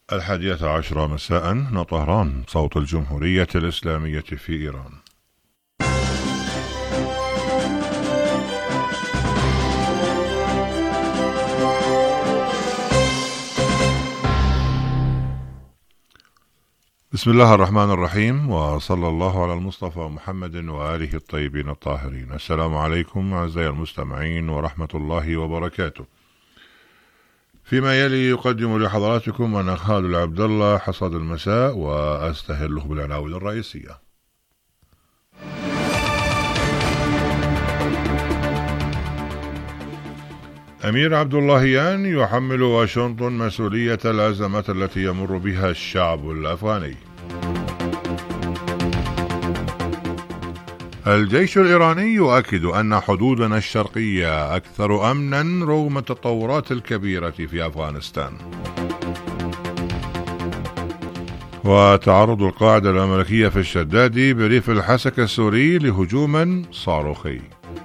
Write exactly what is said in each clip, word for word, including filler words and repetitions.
الحادية عشرة مساء من طهران، صوت الجمهورية الإسلامية في إيران. بسم الله الرحمن الرحيم، وصلى الله على المصطفى محمد وآله الطيبين الطاهرين. السلام عليكم أعزائي المستمعين ورحمة الله وبركاته. فيما يلي يقدم لحضراتكم أنا خالد العبد الله حصاد المساء، وأستهله بالعناوين الرئيسية. أمير عبد اللهيان يحمل واشنطن مسؤولية الأزمات التي يمر بها الشعب الأفغاني. الجيش الإيراني يؤكد أن حدودنا الشرقية أكثر أمنا رغم التطورات الكبيرة في أفغانستان. وتعرض القاعدة الأمريكية في الشدادي بريف الحسكة السوري لهجوم صاروخي.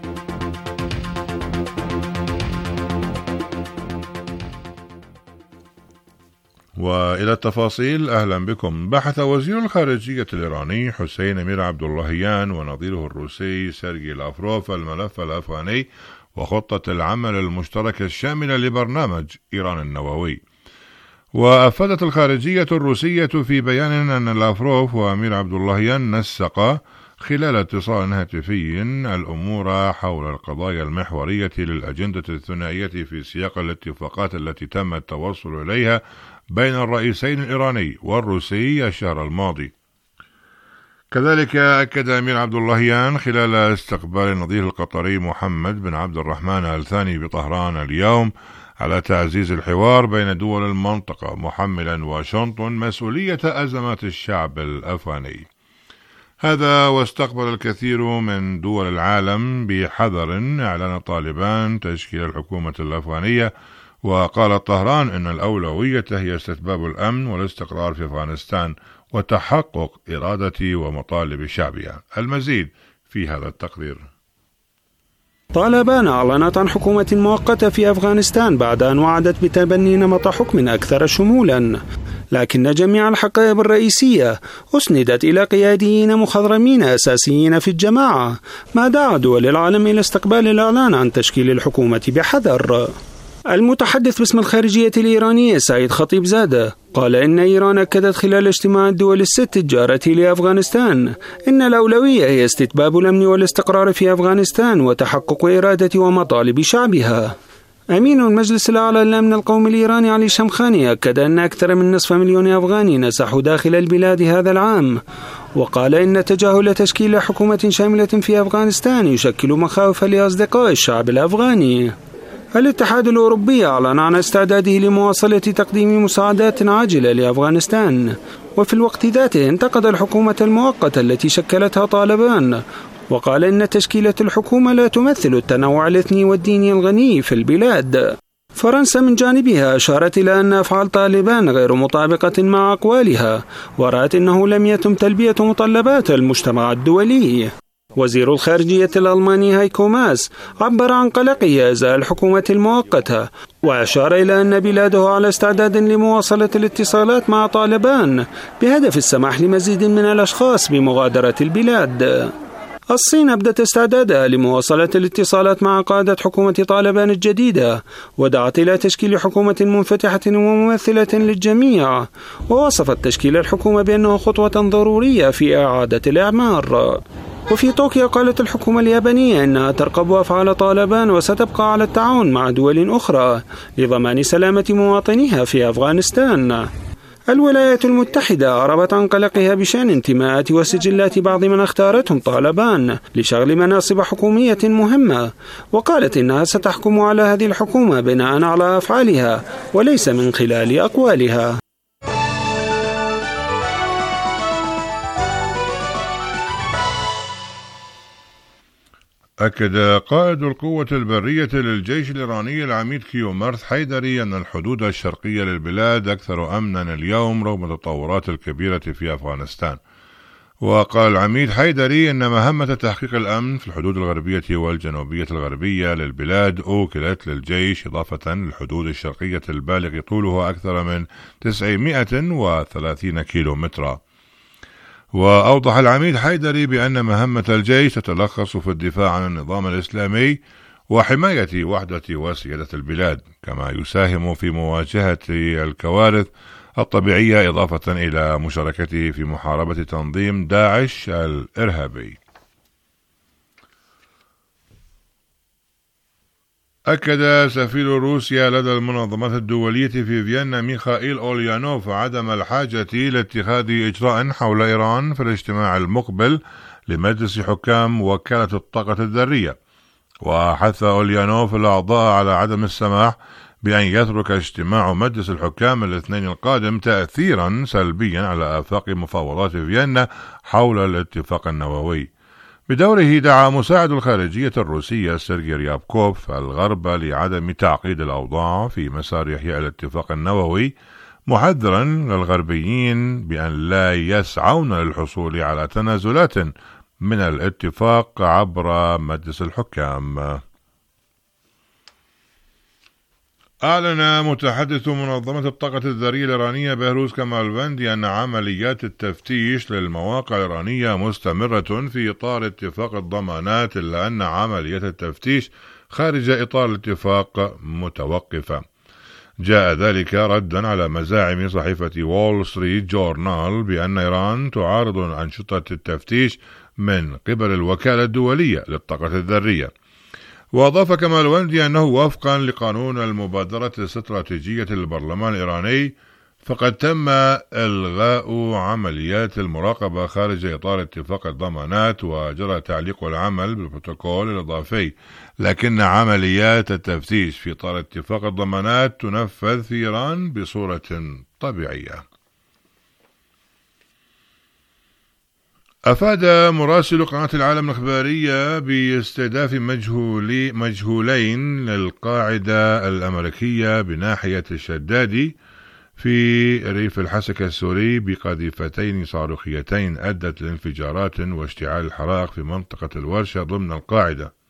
وإلى التفاصيل، أهلا بكم. بحث وزير الخارجية الإيراني حسين أمير عبد اللهيان ونظيره الروسي سيرجي لافروف الملف الأفغاني وخطة العمل المشتركة الشاملة لبرنامج إيران النووي. وأفادت الخارجية الروسية في بيان أن لافروف وأمير عبد اللهيان نسقا خلال اتصال هاتفي الأمور حول القضايا المحورية للأجندة الثنائية في سياق الاتفاقات التي تم التوصل إليها بين الرئيسين الإيراني والروسي الشهر الماضي. كذلك أكد أمير عبد اللهيان خلال استقبال النظير القطري محمد بن عبد الرحمن آل ثاني بطهران اليوم على تعزيز الحوار بين دول المنطقة، محملا واشنطن مسؤولية أزمات الشعب الأفغاني. هذا واستقبل الكثير من دول العالم بحذر إعلان طالبان تشكيل الحكومة الأفغانية. وقالت طهران إن الأولوية هي استتباب الأمن والاستقرار في أفغانستان وتحقق إرادة ومطالب شعبها. المزيد في هذا التقرير. طالبان أعلنت عن حكومة مؤقتة في أفغانستان بعد أن وعدت بتبني نمط حكم أكثر شمولا، لكن جميع الحقائب الرئيسية أسندت إلى قياديين مخضرمين أساسيين في الجماعة، ما دعا دول العالم إلى استقبال الإعلان عن تشكيل الحكومة بحذر. المتحدث باسم الخارجية الإيرانية سعيد خطيب زادة قال إن إيران أكدت خلال اجتماع الدول الست الجارة لأفغانستان إن الأولوية هي استتباب الأمن والاستقرار في أفغانستان وتحقق إرادة ومطالب شعبها. أمين المجلس الأعلى للأمن القومي الإيراني علي شمخاني أكد أن أكثر من نصف مليون أفغاني نزحوا داخل البلاد هذا العام، وقال إن تجاهل تشكيل حكومة شاملة في أفغانستان يشكل مخاوف لأصدقاء الشعب الأفغاني. الاتحاد الأوروبي أعلن عن استعداده لمواصلة تقديم مساعدات عاجلة لأفغانستان، وفي الوقت ذاته انتقد الحكومة المؤقتة التي شكلتها طالبان، وقال إن تشكيلة الحكومة لا تمثل التنوع الإثني والديني الغني في البلاد. فرنسا من جانبها أشارت إلى أن أفعال طالبان غير مطابقة مع أقوالها، ورأت أنه لم يتم تلبية متطلبات المجتمع الدولي. وزير الخارجية الألماني هايكو ماس عبر عن قلقه إزاء الحكومة المؤقتة، وأشار إلى أن بلاده على استعداد لمواصلة الاتصالات مع طالبان بهدف السماح لمزيد من الأشخاص بمغادرة البلاد. الصين أبدت استعدادها لمواصلة الاتصالات مع قادة حكومة طالبان الجديدة، ودعت إلى تشكيل حكومة منفتحة وممثلة للجميع، ووصفت تشكيل الحكومة بأنه خطوة ضرورية في إعادة الإعمار. وفي طوكيو قالت الحكومة اليابانية أنها ترقب أفعال طالبان وستبقى على التعاون مع دول أخرى لضمان سلامة مواطنيها في أفغانستان. الولايات المتحدة أعربت عن قلقها بشأن انتماءات وسجلات بعض من اختارتهم طالبان لشغل مناصب حكومية مهمة، وقالت إنها ستحكم على هذه الحكومة بناء على أفعالها وليس من خلال أقوالها. أكد قائد القوة البرية للجيش الإيراني العميد كيومرث حيدري أن الحدود الشرقية للبلاد أكثر أمنا اليوم رغم التطورات الكبيرة في أفغانستان. وقال العميد حيدري أن مهمة تحقيق الأمن في الحدود الغربية والجنوبية الغربية للبلاد أوكلت للجيش إضافة للحدود الشرقية البالغ طوله أكثر من تسعمائة وثلاثين كيلو مترا. وأوضح العميد حيدري بأن مهمة الجيش تتلخص في الدفاع عن النظام الإسلامي وحماية وحدة وسيادة البلاد، كما يساهم في مواجهة الكوارث الطبيعية إضافة إلى مشاركته في محاربة تنظيم داعش الإرهابي. أكد سفير روسيا لدى المنظمات الدولية في فيينا ميخائيل أوليانوف عدم الحاجة لاتخاذ إجراء حول إيران في الاجتماع المقبل لمجلس حكام وكالة الطاقة الذرية، وحث أوليانوف الأعضاء على عدم السماح بأن يترك اجتماع مجلس الحكام الاثنين القادم تأثيرا سلبيا على آفاق مفاوضات فيينا حول الاتفاق النووي. بدوره دعا مساعد الخارجية الروسية سيرجي ريابكوف الغرب لعدم تعقيد الأوضاع في مسار إحياء الاتفاق النووي، محذرا للغربيين بأن لا يسعون للحصول على تنازلات من الاتفاق عبر مجلس الحكام. أعلن متحدث منظمة الطاقة الذرية الإيرانية بهروز كمالفندي أن عمليات التفتيش للمواقع الإيرانية مستمرة في إطار اتفاق الضمانات، إلا أن عمليات التفتيش خارج إطار الاتفاق متوقفة. جاء ذلك ردا على مزاعم صحيفة وول ستريت جورنال بأن إيران تعارض أنشطة التفتيش من قبل الوكالة الدولية للطاقة الذرية. وأضاف كمالفندي أنه وفقا لقانون المبادرة الاستراتيجية للبرلمان الإيراني فقد تم إلغاء عمليات المراقبة خارج إطار اتفاق الضمانات، وجرى تعليق العمل بالبروتوكول الإضافي، لكن عمليات التفتيش في إطار اتفاق الضمانات تنفذ في إيران بصورة طبيعية. أفاد مراسل قناة العالم الإخبارية باستهداف مجهولي مجهولين للقاعدة الأمريكية بناحية الشدادي في ريف الحسكة السوري بقذيفتين صاروخيتين أدت لانفجارات واشتعال الحرائق في منطقة الورشة ضمن القاعدة.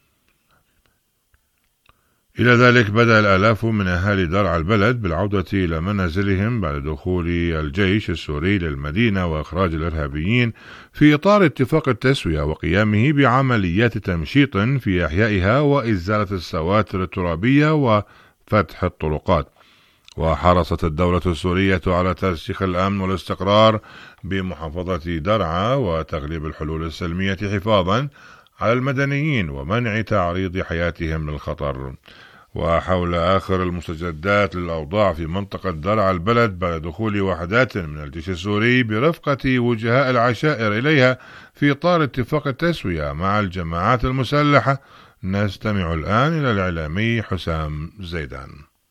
إلى ذلك بدأ الآلاف من أهالي درعا البلد بالعودة إلى منازلهم بعد دخول الجيش السوري للمدينة وإخراج الإرهابيين في إطار اتفاق التسوية وقيامه بعمليات تمشيط في إحيائها وإزالة السواتر الترابية وفتح الطرقات. وحرصت الدولة السورية على ترسيخ الأمن والاستقرار بمحافظة درعا وتغليب الحلول السلمية حفاظا على المدنيين ومنع تعريض حياتهم للخطر. وحول آخر المستجدات للأوضاع في منطقة درعا البلد بعد دخول وحدات من الجيش السوري برفقة وجهاء العشائر إليها في إطار اتفاق التسوية مع الجماعات المسلحة، نستمع الآن إلى الإعلامي حسام زيدان.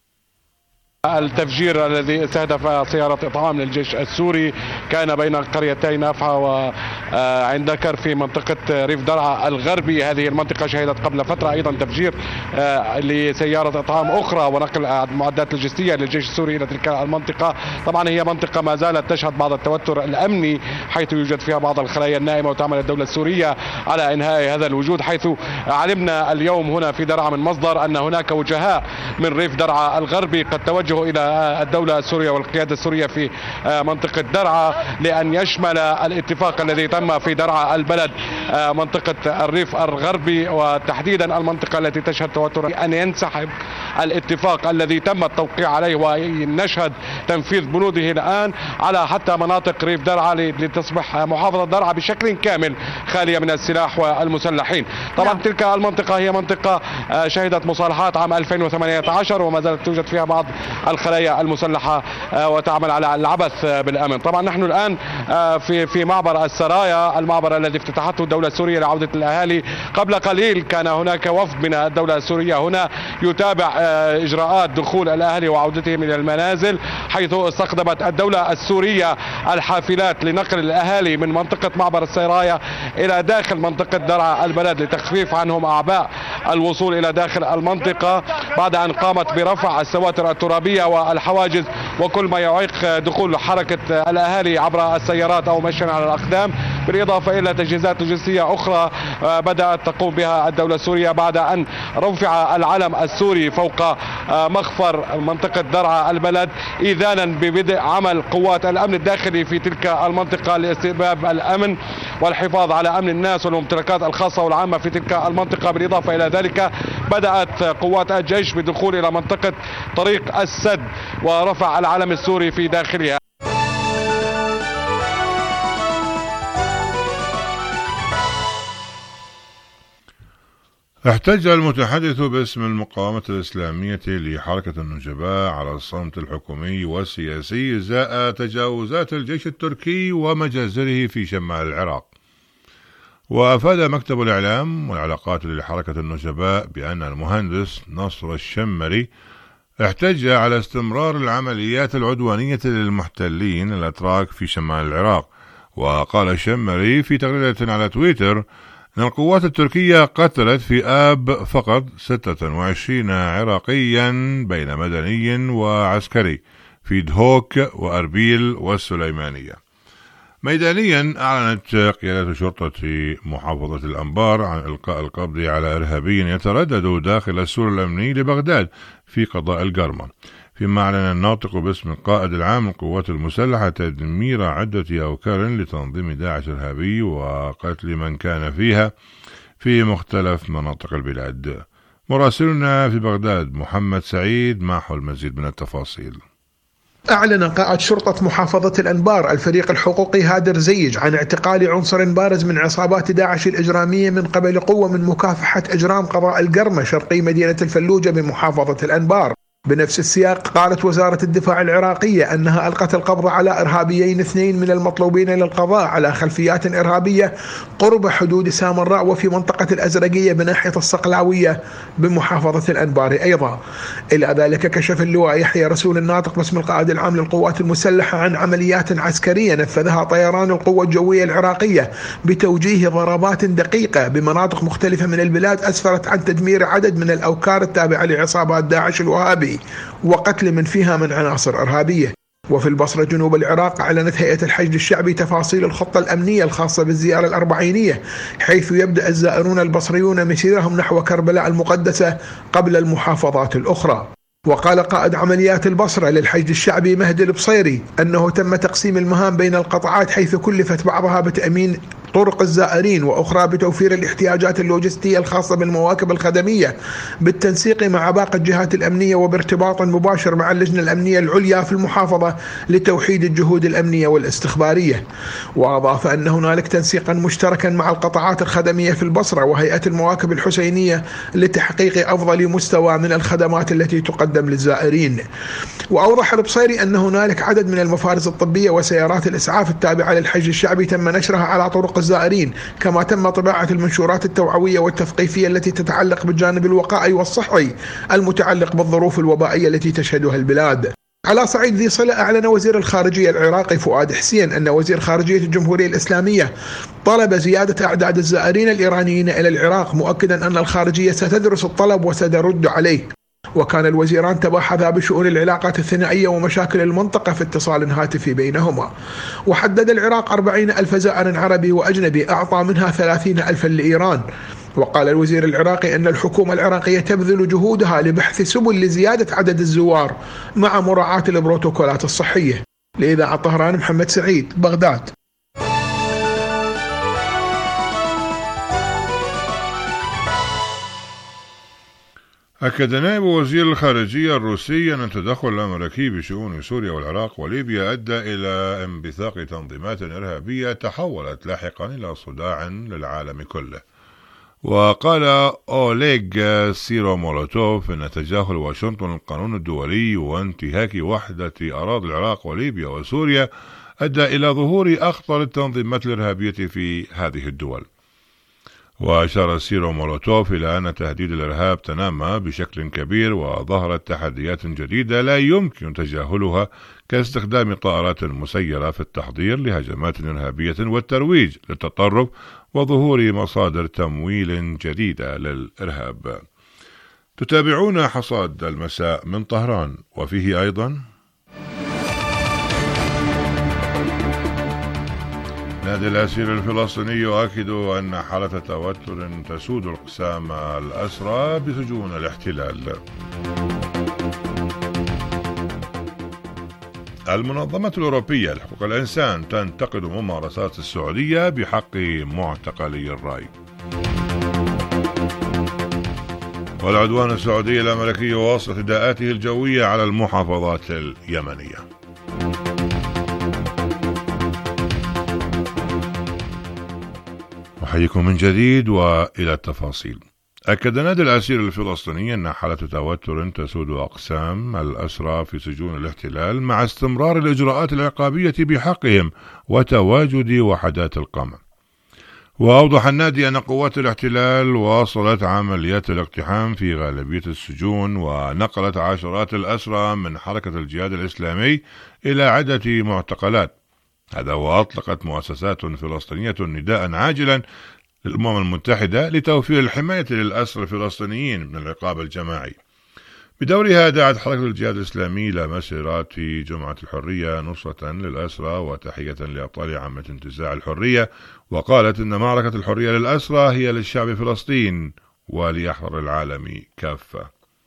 التفجير الذي استهدف سيارة إطعام للجيش السوري كان بين قريتين أفعى وعندكر في منطقة ريف درعا الغربي. هذه المنطقة شهدت قبل فترة أيضا تفجير لسيارة إطعام أخرى ونقل معدات لوجستية للجيش السوري إلى تلك المنطقة. طبعا هي منطقة ما زالت تشهد بعض التوتر الأمني، حيث يوجد فيها بعض الخلايا النائمة، وتعمل الدولة السورية على إنهاء هذا الوجود، حيث علمنا اليوم هنا في درعا من مصدر أن هناك وجهاء من ريف درعا الغربي قد توجهوا إلى الدولة السورية والقيادة السورية في منطقة درعا لأن يشمل الاتفاق الذي تم في درعا البلد منطقة الريف الغربي، وتحديدا المنطقة التي تشهد توتر، أن ينسحب الاتفاق الذي تم التوقيع عليه ونشهد تنفيذ بنوده الآن على حتى مناطق ريف درعا لتصبح محافظة درعا بشكل كامل خالية من السلاح والمسلحين. طبعا نعم. تلك المنطقة هي منطقة شهدت مصالحات عام ألفين وثمانية عشر وما زالت توجد فيها بعض الخلايا المسلحة وتعمل على العبث بالأمن. طبعا نحن الآن في في معبر السرايا، المعبر الذي افتتحته الدولة السورية لعودة الأهالي. قبل قليل كان هناك وفد من الدولة السورية هنا يتابع إجراءات دخول الأهالي وعودتهم إلى المنازل، حيث استخدمت الدولة السورية الحافلات لنقل الأهالي من منطقة معبر السرايا إلى داخل منطقة درعا البلد لتخفيف عنهم أعباء الوصول إلى داخل المنطقة، بعد أن قامت برفع السواتر الترابية والحواجز وكل ما يعيق دخول حركة الأهالي عبر السيارات أو مشيا على الأقدام. بالإضافة إلى تجهيزات لوجستية أخرى بدأت تقوم بها الدولة السورية بعد أن رفع العلم السوري فوق مخفر منطقة درعا البلد، إذانا ببدء عمل قوات الأمن الداخلي في تلك المنطقة لاستتباب الأمن والحفاظ على أمن الناس والممتلكات الخاصة والعامة في تلك المنطقة. بالإضافة إلى ذلك بدأت قوات الجيش بالدخول إلى منطقة طريق السد ورفع العلم السوري في داخلها. احتج المتحدث باسم المقاومة الإسلامية لحركة النجباء على الصمت الحكومي والسياسي إزاء تجاوزات الجيش التركي ومجازره في شمال العراق. وأفاد مكتب الإعلام والعلاقات لحركة النجباء بأن المهندس نصر الشمري احتج على استمرار العمليات العدوانية للمحتلين الأتراك في شمال العراق. وقال الشمري في تغريدة على تويتر أن القوات التركية قتلت في آب فقط ستة وعشرين عراقيا بين مدني وعسكري في دهوك وأربيل والسليمانية. ميدانيا أعلنت قيادة شرطة محافظة الأنبار عن إلقاء القبض على إرهابي يتردد داخل السور الأمني لبغداد في قضاء القرمة، فيما أعلن الناطق باسم القائد العام للقوات المسلحة تدمير عدة أوكار لتنظيم داعش الإرهابي وقتل من كان فيها في مختلف مناطق البلاد. مراسلنا في بغداد محمد سعيد معه المزيد من التفاصيل. أعلن قائد شرطة محافظة الأنبار الفريق الحقوقي هادر زيج عن اعتقال عنصر بارز من عصابات داعش الإجرامية من قبل قوة من مكافحة إجرام قضاء القرمة شرقي مدينة الفلوجة بمحافظة الأنبار. بنفس السياق قالت وزارة الدفاع العراقية أنها ألقت القبض على إرهابيين اثنين من المطلوبين للقضاء على خلفيات إرهابية قرب حدود سامراء وفي منطقة الأزرقية بناحية الصقلاوية بمحافظة الأنبار أيضا. إلى ذلك كشف اللواء يحيى رسول الناطق باسم القائد العام للقوات المسلحة عن عمليات عسكرية نفذها طيران القوة الجوية العراقية بتوجيه ضربات دقيقة بمناطق مختلفة من البلاد أسفرت عن تدمير عدد من الأوكار التابعة لعصابات داعش الوهابي وقتل من فيها من عناصر إرهابية. وفي البصرة جنوب العراق أعلنت هيئة الحشد الشعبي تفاصيل الخطة الأمنية الخاصة بالزيارة الأربعينية، حيث يبدأ الزائرون البصريون مسيرهم نحو كربلاء المقدسة قبل المحافظات الأخرى. وقال قائد عمليات البصرة للحشد الشعبي مهدي البصيري أنه تم تقسيم المهام بين القطاعات، حيث كلفت بعضها بتأمين طرق الزائرين وأخرى بتوفير الاحتياجات اللوجستية الخاصة بالمواكب الخدمية بالتنسيق مع باقي الجهات الأمنية وبارتباط مباشر مع اللجنة الأمنية العليا في المحافظة لتوحيد الجهود الأمنية والاستخبارية. وأضاف أن هنالك تنسيقا مشتركا مع القطاعات الخدمية في البصرة وهيئة المواكب الحسينية لتحقيق أفضل مستوى من الخدمات التي تقدم للزائرين. وأوضح البصيري أن هنالك عدد من المفارز الطبية وسيارات الإسعاف التابعة للحشد الشعبي تم نشرها على طرق الزائرين، كما تم طباعة المنشورات التوعوية والتثقيفية التي تتعلق بالجانب الوقائي والصحي المتعلق بالظروف الوبائية التي تشهدها البلاد. على صعيد ذي صلة أعلن وزير الخارجية العراقي فؤاد حسين أن وزير خارجية الجمهورية الإسلامية طلب زيادة أعداد الزائرين الإيرانيين إلى العراق، مؤكدا أن الخارجية ستدرس الطلب وسترد عليه. وكان الوزيران تباحثا بشؤون العلاقات الثنائية ومشاكل المنطقة في اتصال هاتفي بينهما. وحدد العراق أربعين ألف زائر عربي وأجنبي أعطى منها ثلاثين ألفا لإيران. وقال الوزير العراقي أن الحكومة العراقية تبذل جهودها لبحث سبل لزيادة عدد الزوار مع مراعاة البروتوكولات الصحية. لإذاعة طهران محمد سعيد، بغداد. أكد نائب وزير الخارجية الروسي أن التدخل الأمريكي بشؤون سوريا والعراق وليبيا أدى إلى انبثاق تنظيمات إرهابية تحولت لاحقا إلى صداع للعالم كله. وقال أوليغ سيرومولوتوف أن تجاهل واشنطن القانون الدولي وانتهاك وحدة أراضي العراق وليبيا وسوريا أدى إلى ظهور أخطر التنظيمات الإرهابية في هذه الدول. وأشار سيرومولوتوف إلى أن تهديد الإرهاب تنامى بشكل كبير وظهرت تحديات جديدة لا يمكن تجاهلها كاستخدام طائرات مسيرة في التحضير لهجمات إرهابية والترويج للتطرف وظهور مصادر تمويل جديدة للإرهاب. تتابعون حصاد المساء من طهران وفيه أيضا نادي الأسير الفلسطيني يؤكد أن حالة توتر تسود الأقسام الأسرى بسجون الاحتلال. المنظمة الأوروبية لحقوق الإنسان تنتقد ممارسات السعودية بحق معتقلي الرأي. والعدوان السعودي الأمريكي يواصل اعتداءاته الجوية على المحافظات اليمنية. أحييكم من جديد وإلى التفاصيل. أكد نادي الأسير الفلسطيني أن حالة توتر تسود أقسام الأسرى في سجون الاحتلال مع استمرار الإجراءات العقابية بحقهم وتواجد وحدات القمع. وأوضح النادي أن قوات الاحتلال واصلت عمليات الاقتحام في غالبية السجون ونقلت عشرات الأسرى من حركة الجهاد الإسلامي إلى عدة معتقلات. هذا وأطلقت مؤسسات فلسطينية نداء عاجلا للأمم المتحدة لتوفير الحماية للأسرى الفلسطينيين من العقاب الجماعي. بدورها دعت حركة الجهاد الإسلامي إلى مسيرات جمعة الحرية نصرة للأسرى وتحية لأبطال عامة انتزاع الحرية، وقالت إن معركة الحرية للأسرى هي للشعب فلسطين وليحرر العالم كافة.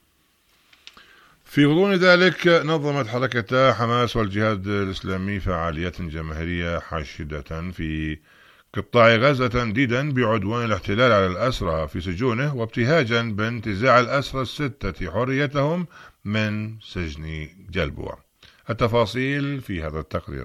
في غضون ذلك نظمت حركة حماس والجهاد الإسلامي فعاليات جماهيرية حاشدة في قطاع غزة تنديدا بعدوان الاحتلال على الأسرى في سجونه وابتهاجا بانتزاع الأسرى الستة حريتهم من سجن جلبوع. التفاصيل في هذا التقرير.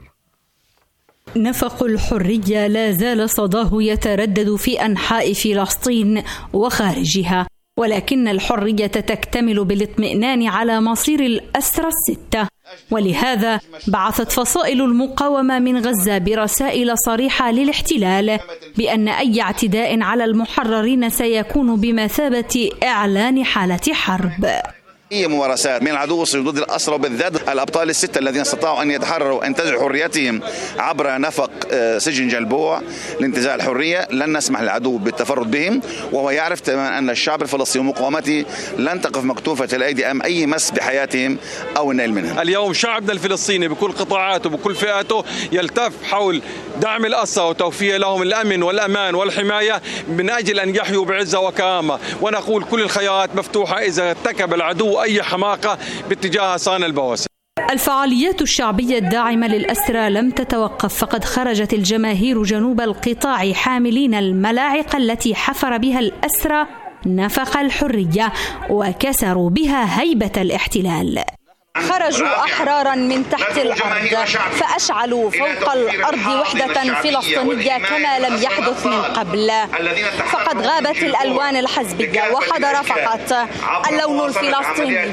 نفق الحرية لا زال صداه يتردد في أنحاء فلسطين وخارجها، ولكن الحرية تكتمل بالاطمئنان على مصير الأسرى الستة، ولهذا بعثت فصائل المقاومة من غزة برسائل صريحة للاحتلال بأن أي اعتداء على المحررين سيكون بمثابة إعلان حالة حرب. هي ممارسات من العدو ضد الأسرى وبالذات الأبطال الستة الذين استطاعوا أن يتحرروا وينتزعوا حريتهم عبر نفق سجن جلبوع لانتزاع الحرية. لن نسمح للعدو بالتفرد بهم، وهو يعرف تماما أن الشعب الفلسطيني ومقاومته لن تقف مكتوفة الأيدي أمام أي مس بحياتهم أو النيل منهم. اليوم شعبنا الفلسطيني بكل قطاعاته وبكل فئاته يلتف حول دعم الأسرى وتوفير لهم الأمن والأمان والحماية من أجل أن يحيوا بعزة وكرامة، ونقول كل الخيارات مفتوحة إذا ارتكب العدو أي حماقة باتجاه صان البواسل. الفعاليات الشعبية الداعمة للأسرى لم تتوقف، فقد خرجت الجماهير جنوب القطاع حاملين الملاعق التي حفر بها الأسرى نفق الحرية وكسروا بها هيبة الاحتلال. خرجوا أحرارا من تحت الأرض فأشعلوا فوق الأرض وحدة فلسطينية كما لم يحدث من قبل، فقد غابت الألوان الحزبية وحضر فقط اللون الفلسطيني،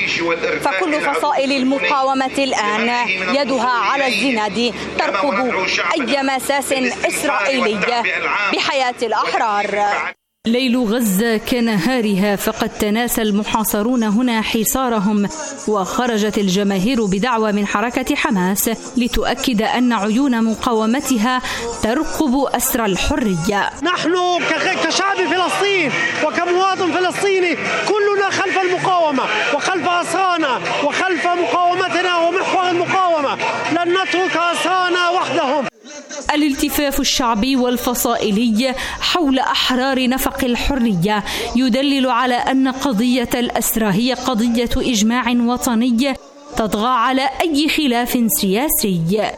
فكل فصائل المقاومة الآن يدها على الزناد ترقب أي مساس إسرائيلي بحياة الأحرار. ليل غزة كنهارها، فقد تناسى المحاصرون هنا حصارهم، وخرجت الجماهير بدعوى من حركة حماس لتؤكد أن عيون مقاومتها ترقب أسرى الحرية. نحن كشعب فلسطين وكمواطن فلسطيني كلنا خلف المقاومة وخلف أسرانا وخلف مقاومتنا ومحور المقاومة، لن نترك أسرانا وحدهم. الالتفاف الشعبي والفصائلي حول أحرار نفق الحرية يدلل على أن قضية الأسرى هي قضية إجماع وطني تطغى على أي خلاف سياسي.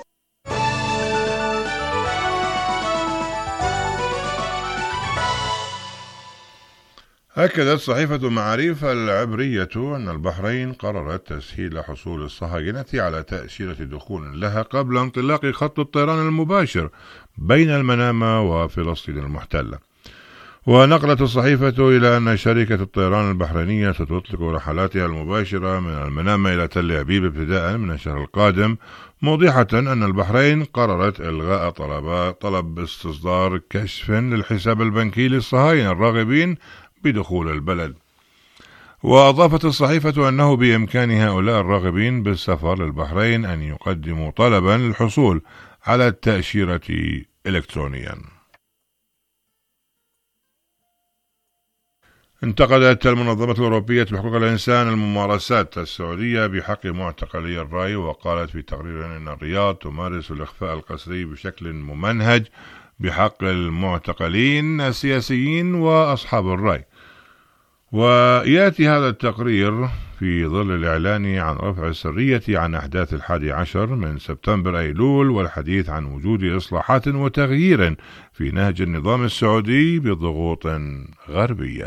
أكدت صحيفة معاريف العبرية أن البحرين قررت تسهيل حصول الصهاينة على تأشيرة دخول لها قبل انطلاق خط الطيران المباشر بين المنامة وفلسطين المحتلة. ونقلت الصحيفة إلى أن شركة الطيران البحرينية ستطلق رحلاتها المباشرة من المنامة إلى تل أبيب ابتداء من الشهر القادم، موضحة أن البحرين قررت إلغاء طلب طلب استصدار كشف للحساب البنكي للصهاينة الراغبين بدخول البلد. وأضافت الصحيفة أنه بإمكان هؤلاء الراغبين بالسفر للبحرين أن يقدموا طلبا للحصول على التأشيرة إلكترونيا. انتقدت المنظمة الأوروبية لحقوق الإنسان الممارسات السعودية بحق معتقلي الرأي، وقالت في تقرير أن الرياض تمارس الإخفاء القسري بشكل ممنهج بحق المعتقلين السياسيين وأصحاب الرأي. ويأتي هذا التقرير في ظل الإعلان عن رفع السرية عن أحداث الحادي عشر من سبتمبر أيلول، والحديث عن وجود إصلاحات وتغيير في نهج النظام السعودي بضغوط غربية.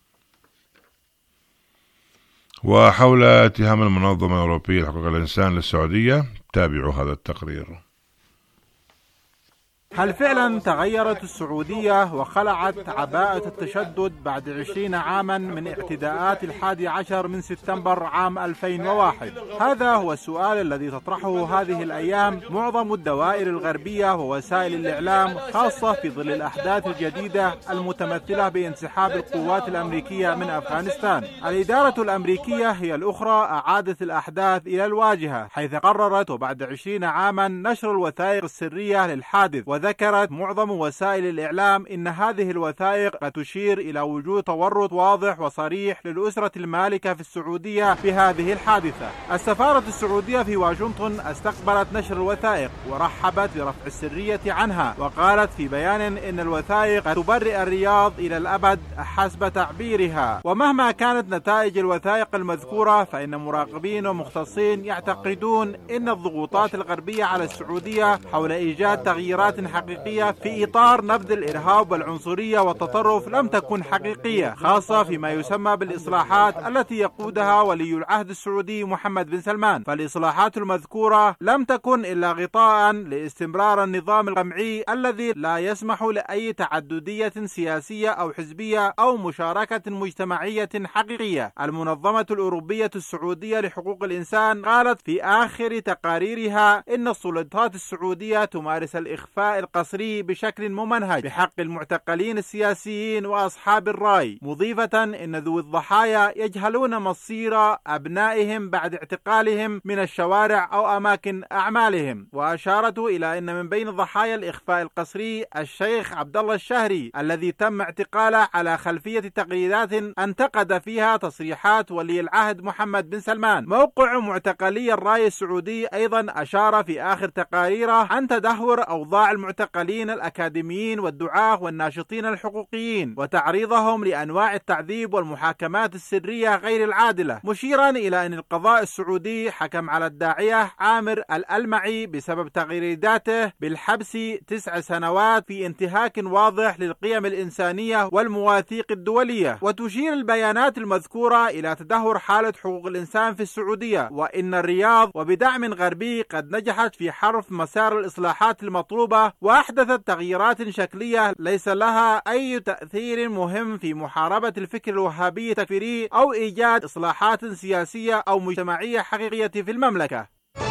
وحول اتهام المنظمة الأوروبية لحقوق الإنسان للسعودية، تابعوا هذا التقرير. هل فعلا تغيرت السعودية وخلعت عباءة التشدد بعد عشرين عاما من اعتداءات الحادي عشر من سبتمبر عام ألفين وواحد؟ هذا هو السؤال الذي تطرحه هذه الأيام معظم الدوائر الغربية ووسائل الإعلام، خاصة في ظل الأحداث الجديدة المتمثلة بانسحاب القوات الأمريكية من أفغانستان. الإدارة الأمريكية هي الأخرى أعادت الأحداث إلى الواجهة، حيث قررت وبعد عشرين عاما نشر الوثائق السرية للحادث. وذكرت معظم وسائل الإعلام إن هذه الوثائق تشير إلى وجود تورط واضح وصريح للأسرة المالكة في السعودية في هذه الحادثة. السفارة السعودية في واشنطن استقبلت نشر الوثائق ورحبت برفع السرية عنها، وقالت في بيان إن الوثائق تبرئ الرياض إلى الأبد حسب تعبيرها. ومهما كانت نتائج الوثائق المذكورة، فإن مراقبين ومختصين يعتقدون إن الضغوطات الغربية على السعودية حول إيجاد تغييرات حقيقية في إطار نبذ الإرهاب والعنصرية والتطرف لم تكن حقيقية، خاصة فيما يسمى بالإصلاحات التي يقودها ولي العهد السعودي محمد بن سلمان. فالإصلاحات المذكورة لم تكن إلا غطاء لاستمرار النظام القمعي الذي لا يسمح لأي تعددية سياسية أو حزبية أو مشاركة مجتمعية حقيقية. المنظمة الأوروبية السعودية لحقوق الإنسان قالت في آخر تقاريرها إن السلطات السعودية تمارس الإخفاء القسري بشكل ممنهج بحق المعتقلين السياسيين وأصحاب الرأي، مضيفة إن ذوي الضحايا يجهلون مصير أبنائهم بعد اعتقالهم من الشوارع أو أماكن أعمالهم. وأشارت إلى أن من بين ضحايا الإخفاء القسري الشيخ عبد الله الشهري الذي تم اعتقاله على خلفية تغريدات انتقد فيها تصريحات ولي العهد محمد بن سلمان. موقع معتقلي الرأي السعودي أيضا أشار في آخر تقاريره عن تدهور أوضاع المعتقلين الأكاديميين والدعاة والناشطين الحقوقيين وتعريضهم لأنواع التعذيب والمحاكمات السرية غير العادلة، مشيرا إلى أن القضاء السعودي حكم على الداعية عامر الألمعي بسبب تغريداته بالحبس تسع سنوات في انتهاك واضح للقيم الإنسانية والمواثيق الدولية. وتشير البيانات المذكورة إلى تدهور حالة حقوق الإنسان في السعودية، وإن الرياض وبدعم غربي قد نجحت في حرف مسار الإصلاحات المطلوبة وأحدثت تغييرات شكلية ليس لها أي تأثير مهم في محاربة الفكر الوهابي التكفيري أو إيجاد إصلاحات سياسية أو مجتمعية حقيقية في المملكة.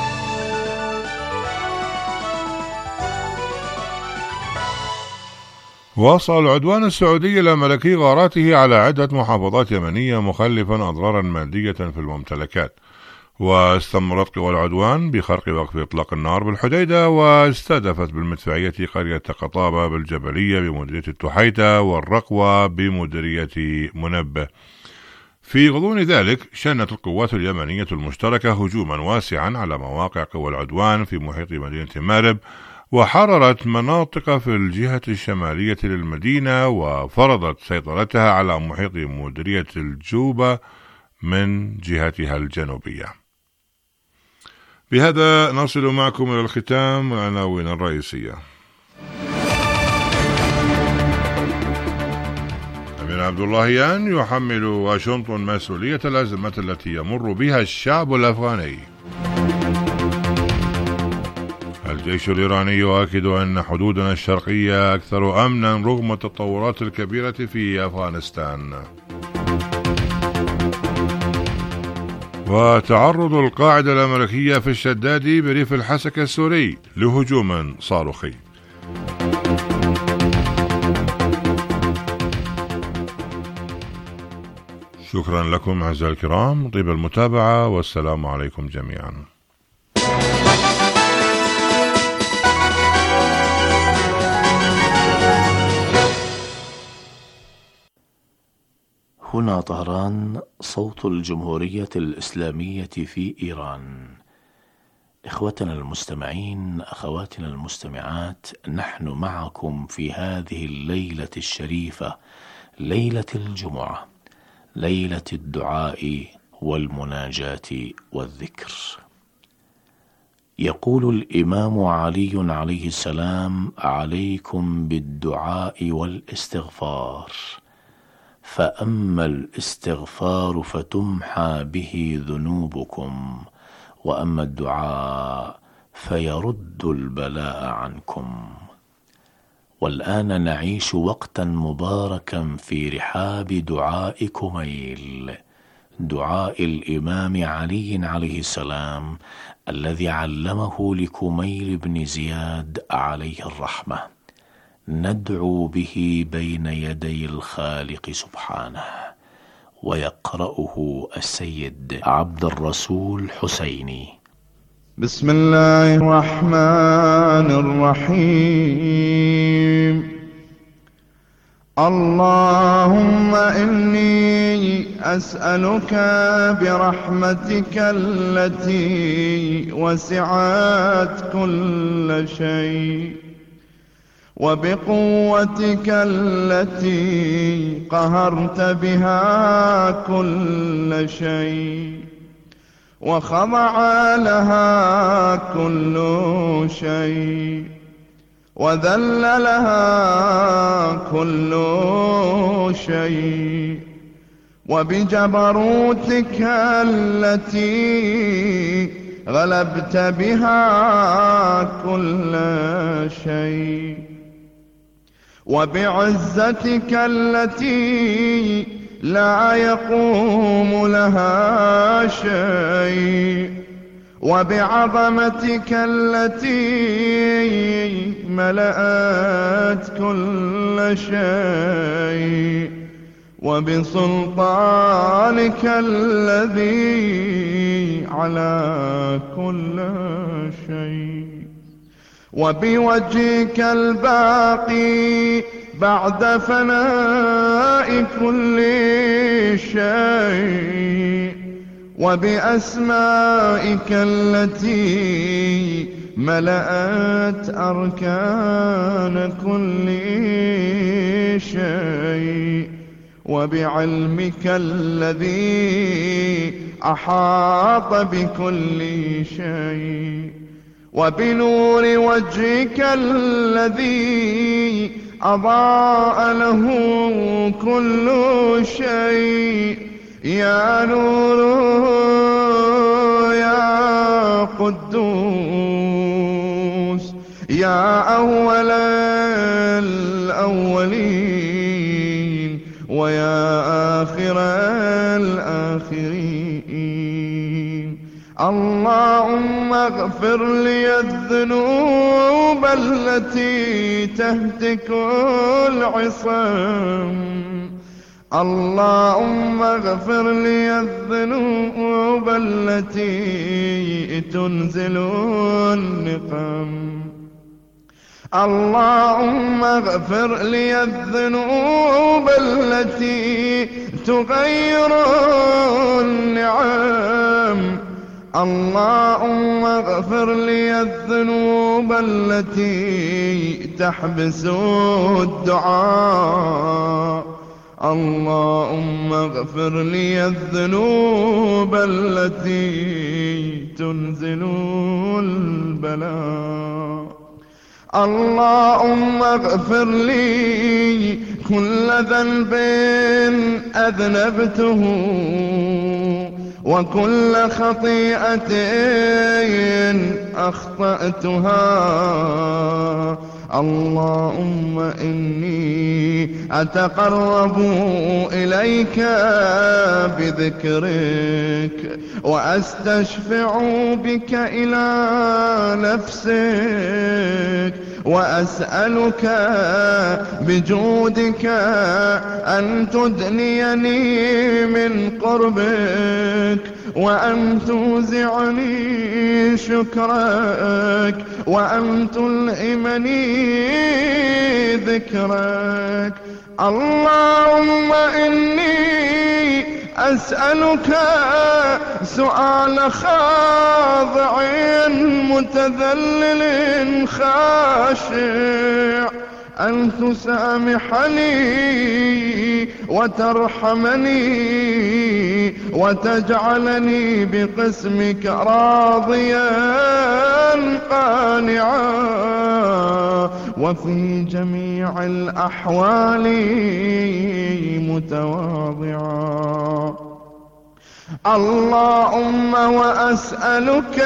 واصل العدوان السعودي الأمريكي غاراته على عدة محافظات يمنية، مخلفا أضرارا مادية في الممتلكات. واستمرت قوى العدوان بخرق وقف إطلاق النار بالحديدة، واستهدفت بالمدفعية قرية قطابة بالجبلية بمديرية التحيتة، والرقوة بمديرية منبه. في غضون ذلك شنت القوات اليمنية المشتركة هجوما واسعا على مواقع قوى العدوان في محيط مدينة مارب، وحررت مناطق في الجهة الشمالية للمدينة، وفرضت سيطرتها على محيط مديرية الجوبة من جهتها الجنوبية. بهذا نصل معكم إلى الختام العناوين الرئيسية. أمير عبد اللهيان يحمل واشنطن مسؤولية الأزمة التي يمر بها الشعب الأفغاني. الجيش الإيراني يؤكد أن حدودنا الشرقية أكثر أمنا رغم التطورات الكبيرة في أفغانستان. وتعرض القاعدة الأمريكية في الشدادي بريف الحسكة السوري لهجوم صاروخي. شكرا لكم أعزائي الكرام، طيب المتابعة، والسلام عليكم جميعا. هنا طهران، صوت الجمهورية الإسلامية في إيران. إخوتنا المستمعين، أخواتنا المستمعات، نحن معكم في هذه الليلة الشريفة، ليلة الجمعة، ليلة الدعاء والمناجاة والذكر. يقول الإمام علي عليه السلام: عليكم بالدعاء والاستغفار، فأما الاستغفار فتمحى به ذنوبكم، وأما الدعاء فيرد البلاء عنكم. والآن نعيش وقتا مباركا في رحاب دعاء كميل، دعاء الإمام علي عليه السلام الذي علمه لكميل بن زياد عليه الرحمة، ندعو به بين يدي الخالق سبحانه. ويقرأه السيد عبد الرسول حسيني. بسم الله الرحمن الرحيم. اللهم إني أسألك برحمتك التي وسعت كل شيء، وبقوتك التي قهرت بها كل شيء، وخضع لها كل شيء، وذل لها كل شيء، وبجبروتك التي غلبت بها كل شيء، وبعزتك التي لا يقوم لها شيء، وبعظمتك التي ملأت كل شيء، وبسلطانك الذي على كل شيء، وبوجهك الباقي بعد فناء كل شيء، وبأسمائك التي ملأت أركان كل شيء، وبعلمك الذي أحاط بكل شيء، وبنور وجهك الذي أضاء له كل شيء. يا نور يا قدوس، يا أول الأولين، ويا آخر الآخرين. اللهم اغفر لي الذنوب التي تهتك العصام، اللهم اغفر لي الذنوب التي تنزل النقم، اللهم اغفر لي الذنوب التي تغير النعم، اللهم اغفر لي الذنوب التي تحبس الدعاء، اللهم اغفر لي الذنوب التي تنزل البلاء، اللهم اغفر لي كل ذنب أذنبته، وكل خطيئة أخطأتها. اللهم إني أتقرب إليك بذكرك، وأستشفع بك إلى نفسك، وأسألك بجودك أن تدنيني من قربك، وأن توزعني شكرك، وأن تلهمني ذكرك. اللهم إني أسألك سؤال خاضع متذلل خاشع أن تسامحني وترحمني وتجعلني بقسمك راضيا قانعا وفي جميع الأحوال متواضعا. اللهم وأسألك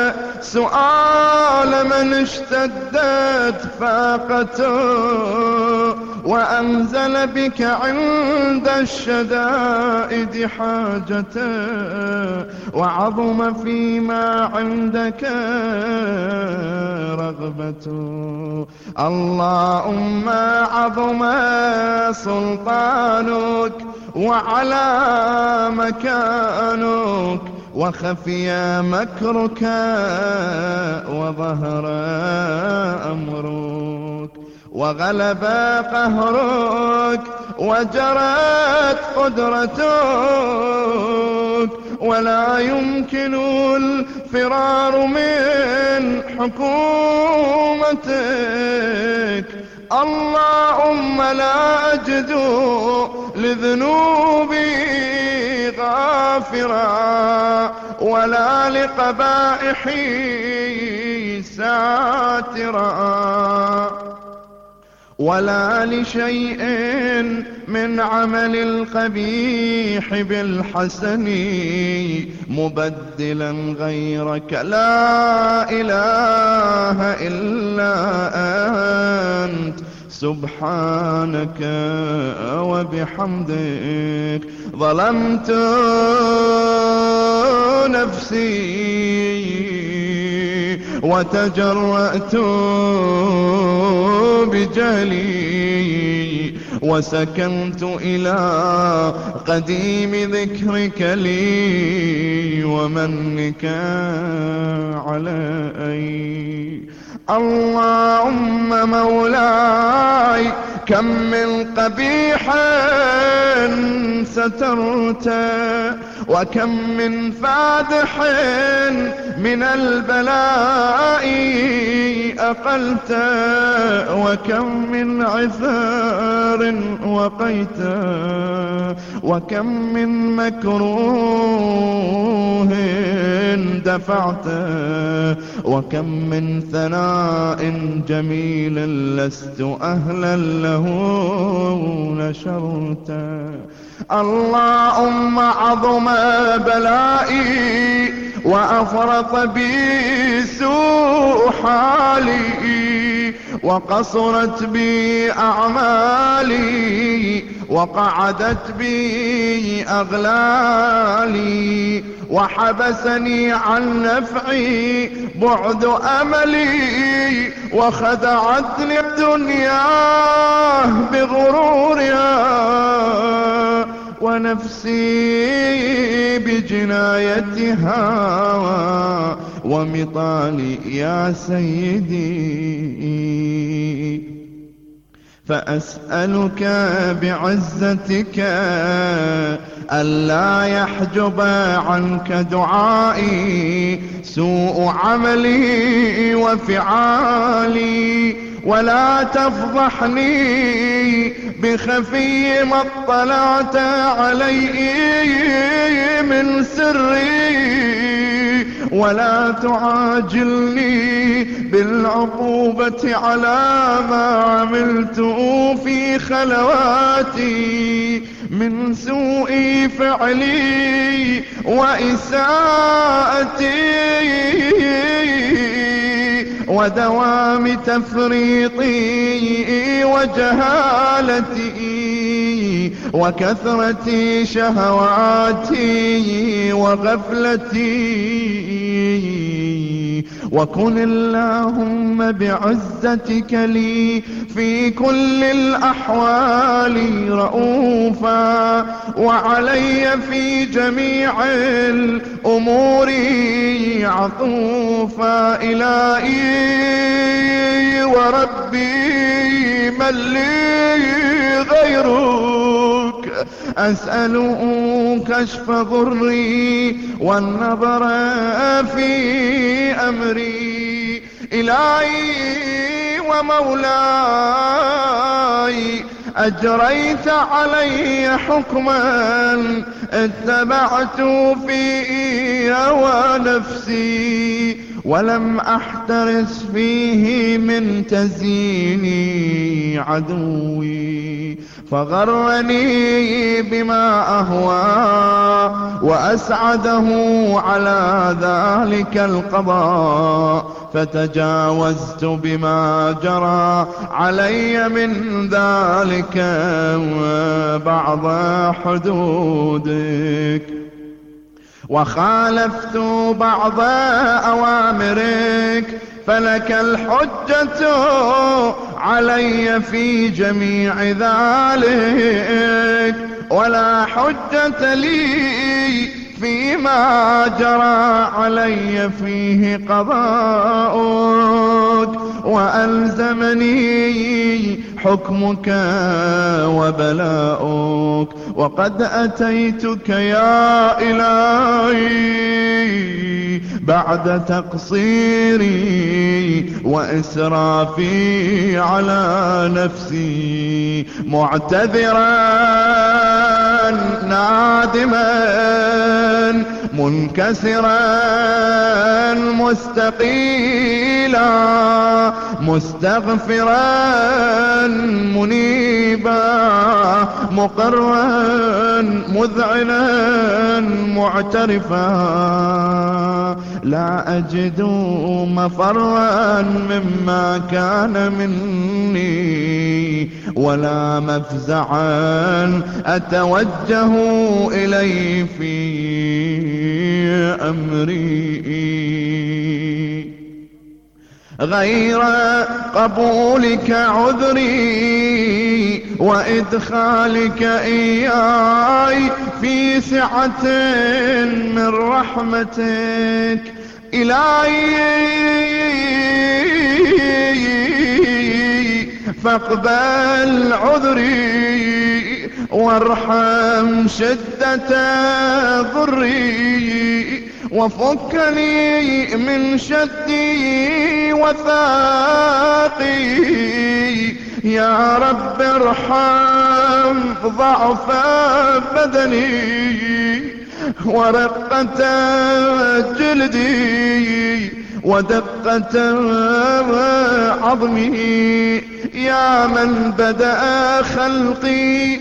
سؤال من اشتدت فاقته وأنزل بك عند الشدائد حاجته وعظم فيما عندك رغبته. اللهم عظم سلطانك وعلى مكانك وخفي مكرك وظهر أمرك وغلب قهرك وجرت قدرتك ولا يمكن الفرار من حكومتك. اللهم لا أجد لذنوبي غافرا ولا لقبائحي ساترا ولا لشيء من عمل القبيح بالحسن مبدلا غيرك. لا إله إلا أنت سبحانك وبحمدك ظلمت نفسي وتجرأت بجهلي وسكنت إلى قديم ذكرك لي ومنك علي. اللهم مولاي كم من قبيح سترت وكم من فادح من البلاء أقلت وكم من عثار وقيت وكم من مكروه دفعت وكم من ثناء جميل لست أهلا له نشرت. اللهم عظم بلائي وأفرط بي سوء حالي وقصرت بي أعمالي وقعدت بي أغلالي وحبسني عن نفعي بعد أملي وخدعتني الدنيا بغرورها ونفسي بجنايتها ومطالي يا سيدي. فأسألك بعزتك ألا يحجب عنك دعائي سوء عملي وفعالي ولا تفضحني بخفي ما اطلعت عليه من سري ولا تعاجلني بالعقوبة على ما عملت في خلواتي من سوء فعلي وإساءتي ودوام تفريطي وجهالتي وكثرة شهواتي وغفلتي. وكن اللهم بعزتك لي في كل الأحوال رؤوفا وعلي في جميع الأمور عطوفا. إلهي ورب ربي من لي غيرك، أسأله كشف ضري والنظر في أمري. إلهي ومولاي أجريت علي حكما اتبعت فيه هوى نفسي، ولم أحترس فيه من تزييني عدوي، فغرني بما أهوى وأسعده على ذلك القضاء، فتجاوزت بما جرى علي من ذلك بعض حدودك، وخالفت بعض أوامرك، فلك الحجة علي في جميع ذلك، ولا حجة لي فيما جرى علي فيه قضاؤك، وألزمني حكمك وبلاؤك، وقد أتيتك يا إلهي بعد تقصيري وإسرافي على نفسي، معتذرا نادما منكسرا مستقيلا مستغفرا منيبا مقرا مذعنا معترفا، لا أجد مفرا مما كان مني، ولا مفزعا أتوجه إليه في أمري، غير قبولك عذري وإدخالك إياي في سعة من رحمتك. إلهي فاقبل عذري وارحم شدة ضري، وفكني من شدي وثاقي، يا رب ارحم ضعف بدني ورقة جلدي ودقة عظمي، يا من بدأ خلقي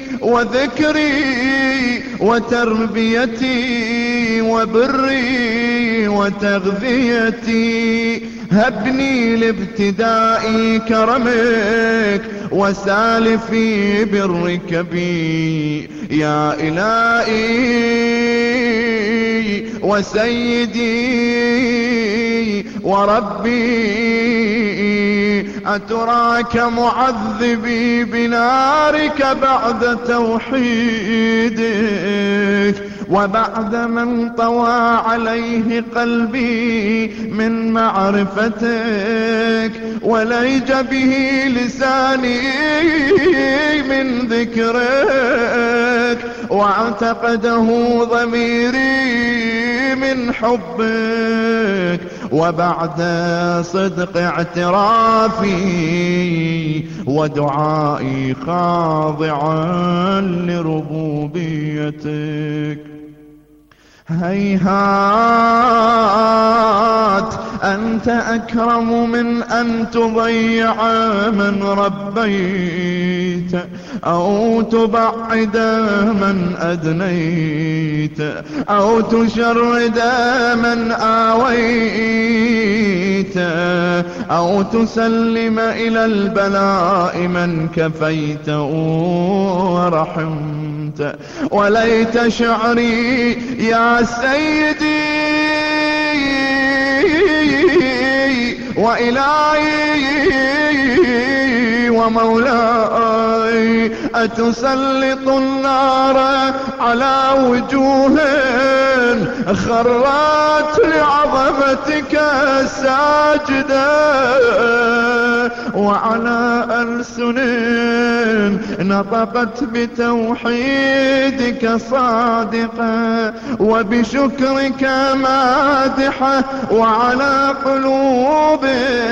وذكري وتربيتي وبري وتغذيتي، هبني لابتداء كرمك وسالفي برك بي، يا إلهي وسيدي وربي، أتراك معذبي بنارك بعد توحيدك، وبعد من طوى عليه قلبي من معرفتك، وليج به لساني من ذكرك، واعتقده ضميري من حبك، وبعد صدق اعترافي ودعائي خاضعا لربوبيتك. هيهات أنت أكرم من أن تضيع من ربيت، أو تبعد من أدنيت، أو تشرد من آويت، أو تسلم إلى البلاء من كفيت ورحمت. وليت شعري يا سيدي وإلهي ومولاي، أتسلط النار على وجوه خرت لعظمتك ساجدة وعلى ألسن نطقت بتوحيدك صادقة وبشكرك مادحة وعلى قلوب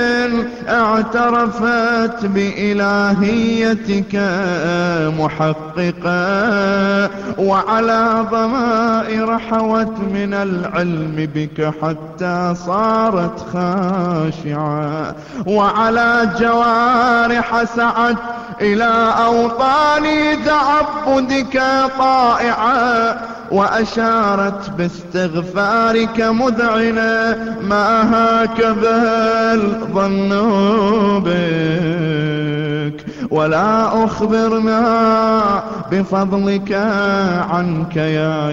اعترفت بإلهيتك محققة وعلى ضمائر حوت من العلم بك حتى صارت خاشعة وعلى جوارح سعت إلى أوطان تعبدك طائعة وأشارت باستغفارك مذعنة ما هكذا الظن بك ولا أخبرنا بفضلك عنك يا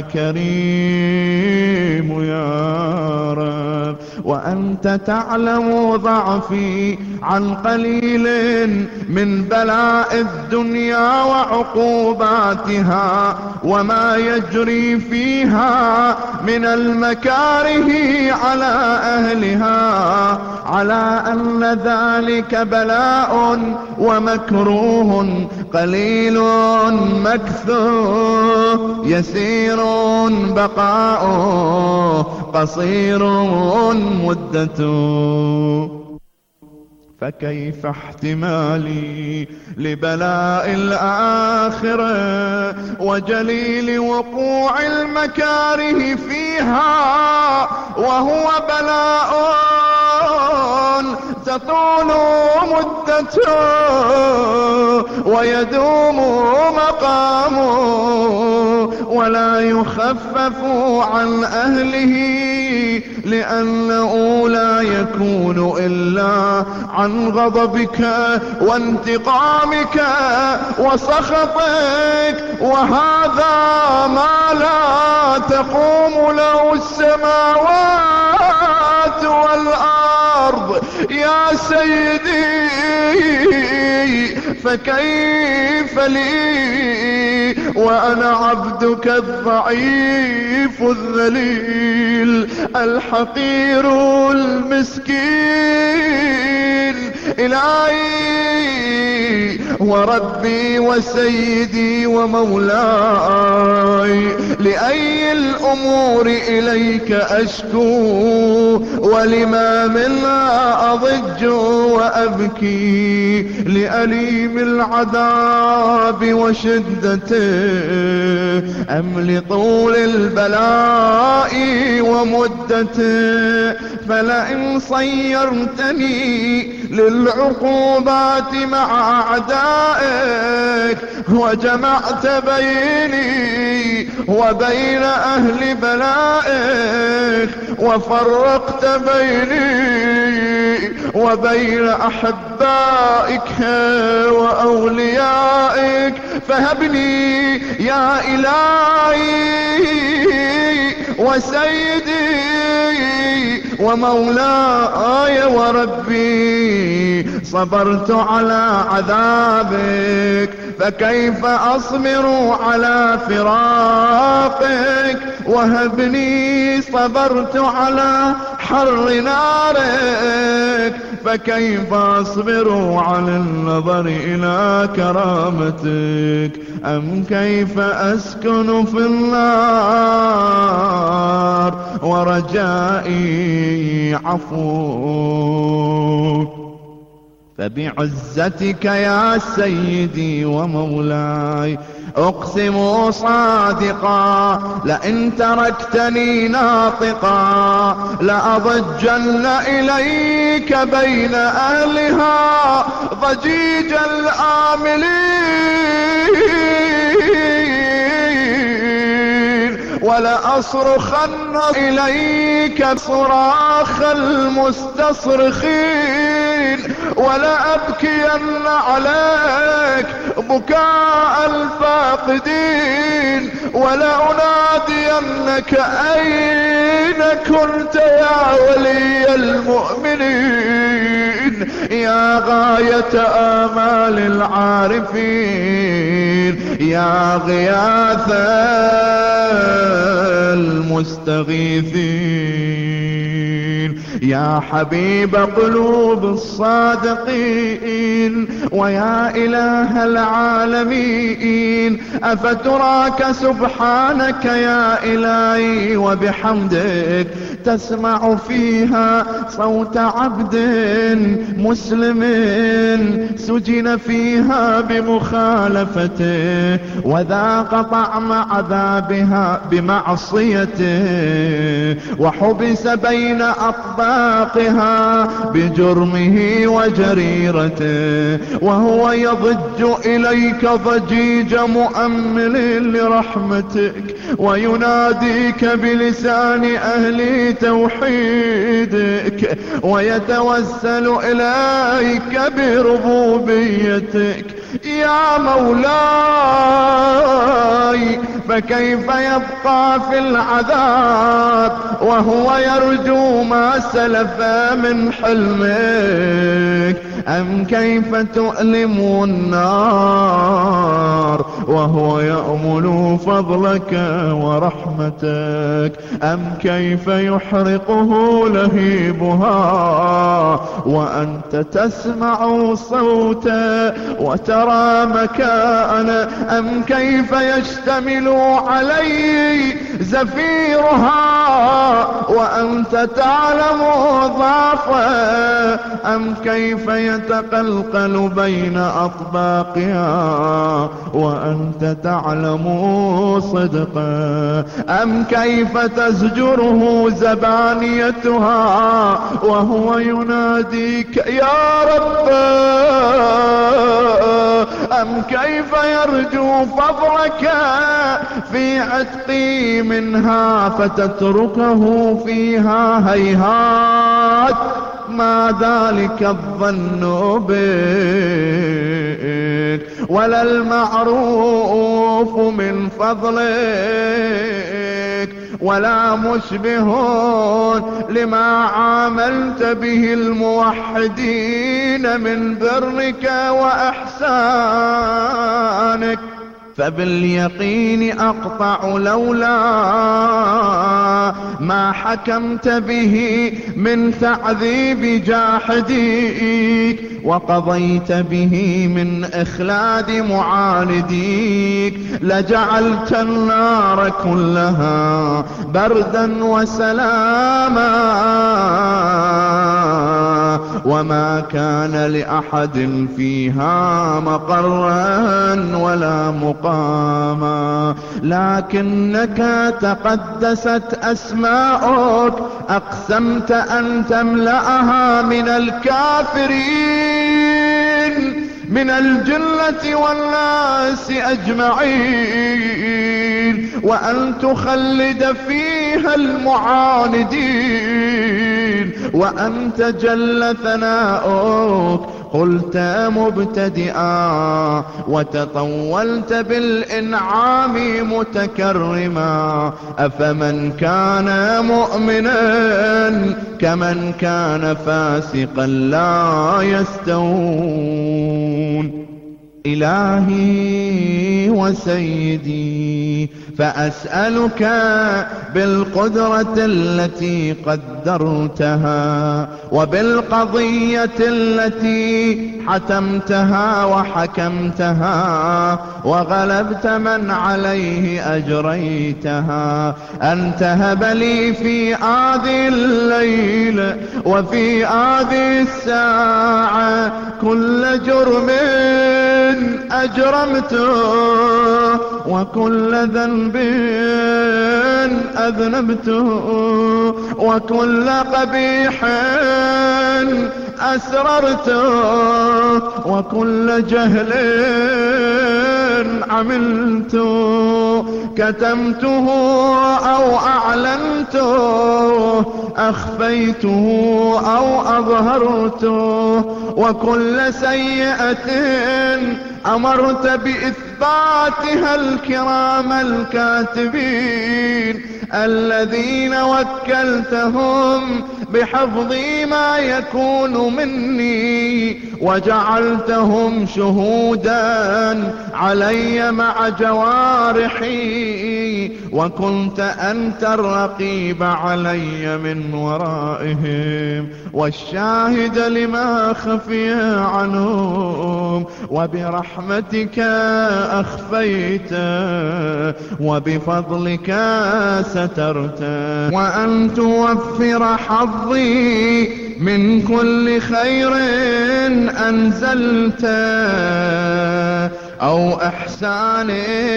كريم يا رب وأنت تعلم ضعفي عن قليل من بلاء الدنيا وعقوباتها وما يجري فيها من المكاره على أهلها على أن ذلك بلاء ومكروه قليل مكثور يسير بقاؤه قصير مدته فكيف احتمالي لبلاء الآخرة وجليل وقوع المكاره فيها وهو بلاء تطول مدته ويدوم مقامه ولا يخفف عن أهله لأنه لا يكون إلا عن غضبك وانتقامك وسخطك وهذا ما لا تقوم له السماوات والأرض يا سيدي فكيف لي وأنا عبدك الضعيف الذليل الحقير المسكين إلهي وربي وسيدي ومولاي لأي الأمور إليك أشكو ولما منها أضج وأبكي لأليم العذاب وشدته أم لطول البلاء ومدته فلئن صيرتني للعقوبات مع أعدائك وجمعت بيني وبين أهل بلائك وفرقت بيني وبين أحبائك وأوليائك فهبني يا إلهي وسيدي ومولاي وربي صبرت على عذابك فكيف أصبر على فراقك وهبني صبرت على حر نارك فكيف أصبر على النظر إلى كرامتك أم كيف أسكن في النار ورجائي عفوك فبعزتك يا سيدي ومولاي أقسم صادقا لئن تركتني ناطقا لأضجن إليك بين أهلها ضجيج الآملين ولأصرخن إليك صراخ المستصرخين ولأبكين عليك بكاء الفاقدين ولأنادينك أين كنت يا ولي المؤمنين يا غاية آمال العارفين يا غياث الم المستغيثين. يا حبيب قلوب الصادقين ويا إله العالمين، أفتراك سبحانك يا إلهي وبحمدك تسمع فيها صوت عبد مسلم سجن فيها بمخالفته وذاق طعم عذابها بمعصيته وحبس بين أطباقها بجرمه وجريرته، وهو يضج إليك ضجيج مؤمل لرحمتك ويناديك بلسان أهل توحيدك ويتوسل إليك بربوبيتك. يا مولاي فكيف يبقى في العذاب وهو يرجو ما سلف من حلمك؟ أم كيف تؤلم النار وهو يأمل فضلك ورحمتك؟ أم كيف يحرقه لهيبها وأنت تسمع صوتا وترى مكانا؟ أم كيف يشتمل عليه زفيرها وأنت تعلم ضعفا؟ أم كيف يتقلقل بين أطباقها وأنت تعلم صدقا؟ أم كيف تزجره زبانيتها وهو يناديك يا رب؟ أم كيف يرجو فضلك في عتقي منها فتتركه فيها هيهات؟ ما ذلك الظن بك ولا المعروف من فضلك ولا مشبه لما عاملت به الموحدين من برك وإحسانك. فباليقين أقطع لولا ما حكمت به من تعذيب جاحديك وقضيت به من إخلاد معانديك لجعلت النار كلها بردا وسلاما وما كان لأحد فيها مقرا ولا مقاما، لكنك تقدست أسماؤك أقسمت أن تملأها من الكافرين من الجنة والناس أجمعين وأن تخلد فيها المعاندين، وأنت جل ثناؤك قلت مبتدئا وتطولت بالإنعام متكرما. أفمن كان مؤمنا كمن كان فاسقا لا يستوون. إلهي وسيدي فأسألك بالقدرة التي قدرتها وبالقضية التي حتمتها وحكمتها وغلبت من عليه أجريتها أن تهب لي في هذه الليلة وفي هذه الساعة كل جرم أجرمته وكل ذنب أذنبته وكل قبيح أسررته وكل جهل عملته كتمته أو أعلنته أخفيته أو أظهرته وكل سيئة أمرت بإثباتها الكرام الكاتبين الذين وكلتهم بحفظ ما يكون مني وجعلتهم شهودا علي مع جوارحي، وكنت أنت الرقيب علي من ورائهم والشاهد لما خفي عنهم، وبرحمتك أخفيت وبفضلك سترت، وأن توفر حظي من كل خير أنزلت أو إحسان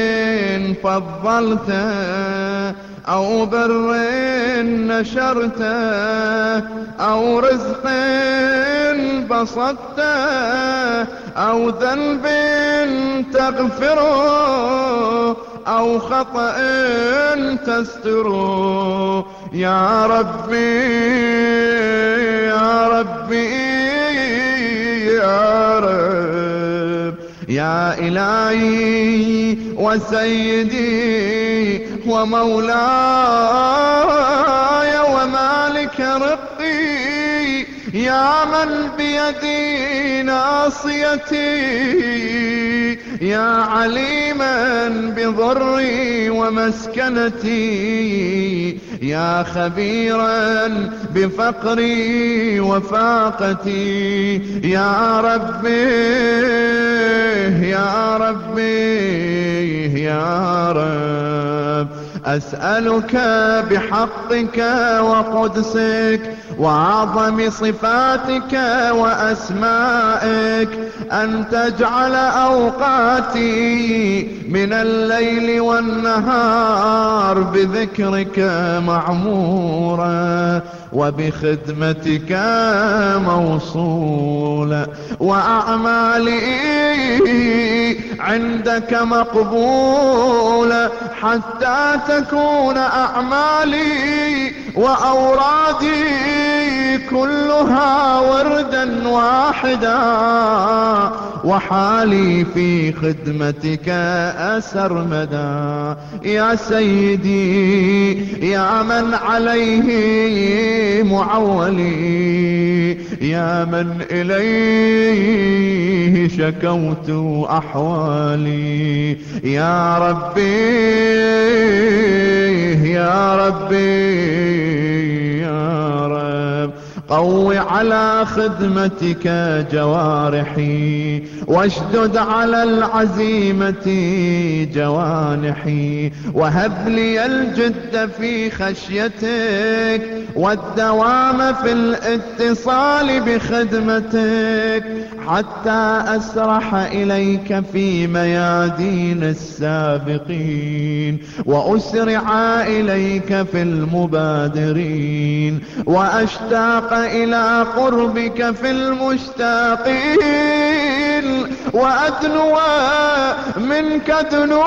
فضلت أو بر نشرت أو رزق بسطت أو ذنب تغفره أو خطأ تستره. يا ربي يا ربي يا رب يا إلهي وسيدي ومولاي ومالك رقي، يا من بيدي ناصيتي، يا عليما بضري ومسكنتي، يا خبيرا بفقري وفاقتي. يا ربي يا ربي يا رب، أسألك بحقك وقدسك وأعظم صفاتك وأسمائك أن تجعل أوقاتي من الليل والنهار بذكرك معمورة وبخدمتك موصولة، وأعمالي عندك مقبولة، حتى تكون أعمالي وأورادي كلها وردا واحدا، وحالي في خدمتك أسرمدا. يا سيدي يا من عليه معولي، يا من إليه شكوت أحوالي، يا ربي يا ربي يا رب، قو على خدمتك جوارحي واشدد على العزيمة جوانحي، وهب لي الجد في خشيتك والدوام في الاتصال بخدمتك، حتى أسرح إليك في ميادين السابقين، وأسرع إليك في المبادرين، وأشتاق إلى قربك في المشتاقين، وأدنو منك دنو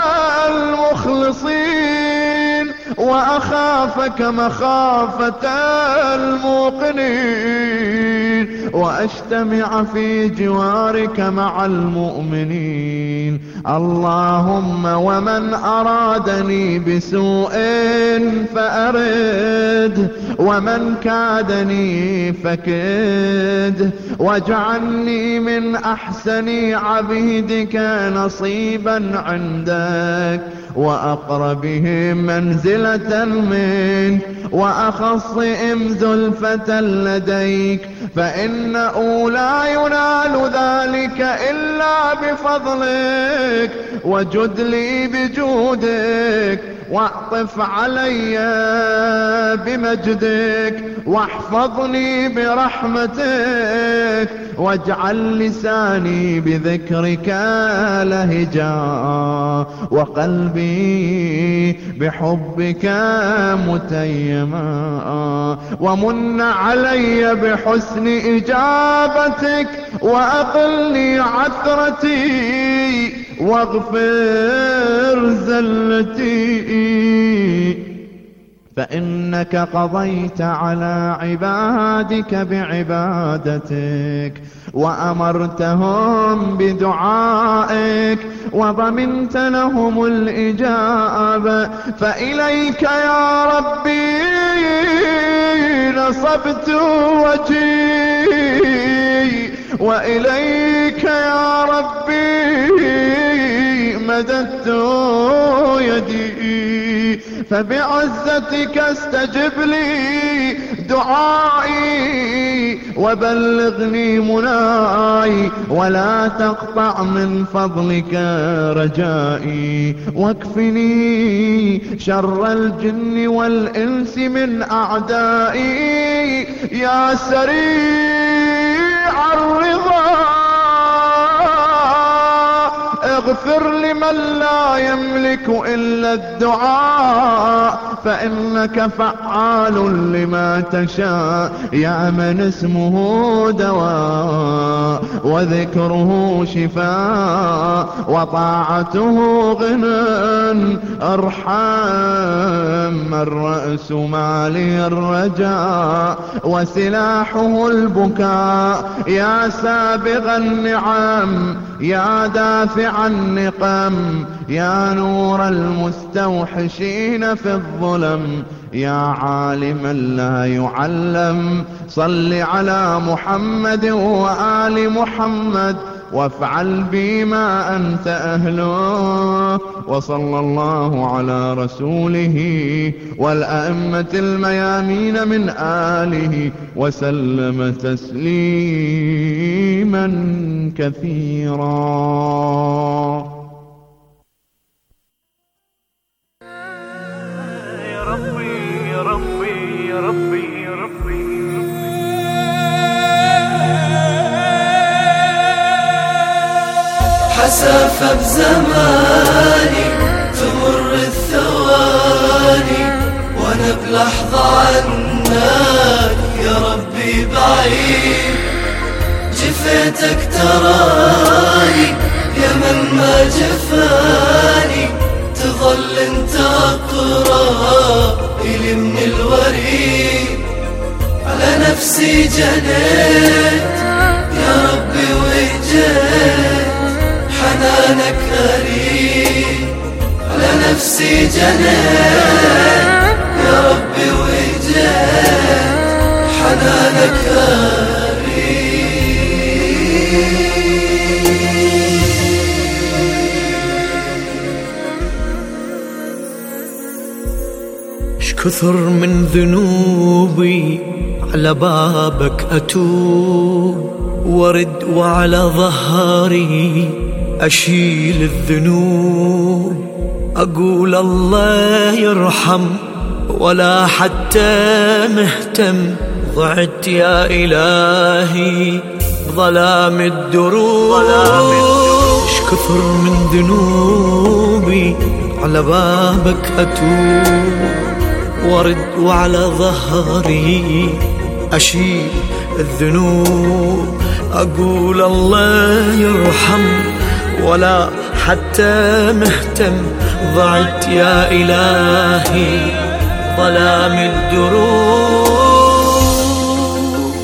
المخلصين، وأخافك مخافة الموقنين، وأجتمع في جوارك مع المؤمنين. اللهم ومن أرادني بسوء فأرد، ومن كادني فكد، واجعلني من أحسن عبيدك نصيبا عندك، وأقربهم منزلة منك، وأخصهم زلفة لديك، فإنه لا ينال ذلك إلا بفضلك، وجد لي بجودك، واعطف علي بمجدك، واحفظني برحمتك، واجعل لساني بذكرك لهجا، وقلبي بحبك متيما، ومن علي بحسن إجابتك، وأقلني عثرتي، واغفر زلتي. فإنك قضيت على عبادك بعبادتك وأمرتهم بدعائك وضمنت لهم الإجابة، فإليك يا ربي نصبت وجهي وإليك يا ربي مددت يدي، فبعزتك استجب لي دعائي وبلغني مناي، ولا تقطع من فضلك رجائي، واكفني شر الجن والإنس من أعدائي، يا سريع الرضا اغفر لمن لا يملك إلا الدعاء، فإنك فعال لما تشاء، يا من اسمه دواء وذكره شفاء وطاعته غنى، ارحم الرأس مالي الرجاء وسلاحه البكاء، يا سابغ النعم يا دافع النقم، يا نور المستوحشين في الظلم، يا عالما لا يعلم، صل على محمد وآل محمد وافعل بما أنت أهله، وصلى الله على رسوله والأئمة الميامين من آله وسلم تسليما كثيرا. يا ربي يا ربي يا ربي يا ربي حسافة بزماني تمر الثواني وانا بلحظة عنك يا ربي بعيد، جفيتك تراني يا من ما جفاني، تظل انت اقرب الي من الوريد، على نفسي جنيت يا ربي وجيت، حنانك أريد، على نفسي جنيت يا ربي وجيت، حنانك أريد. كثر من ذنوبي على بابك أتوب، ورد وعلى ظهري أشيل الذنوب، أقول الله يرحم ولا حتى مهتم، ضعت يا إلهي بظلام الدروب، اش كثر من ذنوبي على بابك أتوب، ورد وعلى ظهري أشيل الذنوب، أقول الله يرحم ولا حتى مهتم، ضعت يا إلهي ظلام الدروب،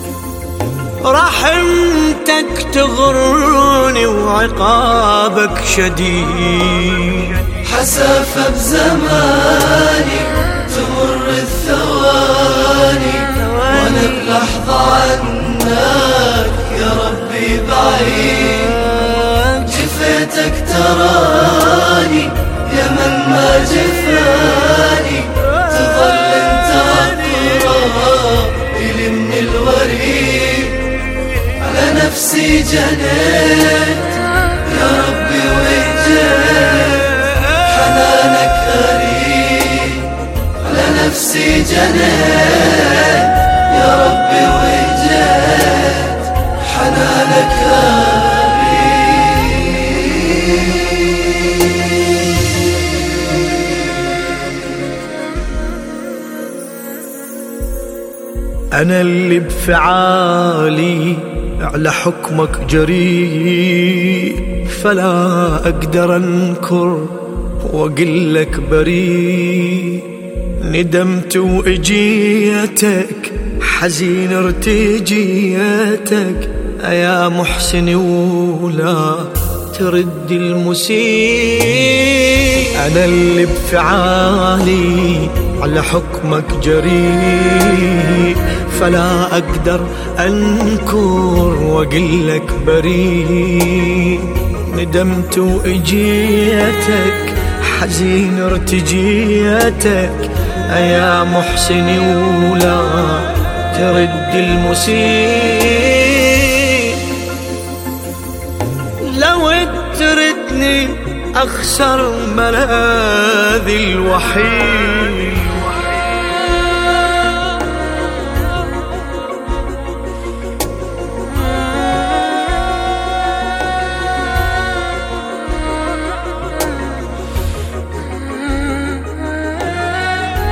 رحمتك تغرني وعقابك شديد، حسافة بزماني تمر الثواني وانا بلحظة عنك يا ربي بعيد، جفيتك تراني يا من ما جفاني، تظل انت اقرب الي من الوريد، على نفسي جنيت يا ربي وجيت، حنانك أريد، على نفسي جنيت يا ربي وجيت، حنانك أنا اللي بفعالي على حكمك جريء، فلا أقدر أنكر وأقول لك بريء، ندمت وإجيتك حزين ارتجيتك يا محسن ولا ترد المسيء. أنا اللي بفعالي على حكمك جريء فلا أقدر أنكر وأقلك بريء. ندمت وإجيتك حزين ارتجيتك يا محسن ولا ترد المسيء. لو تردني أخسر ملاذي الوحيد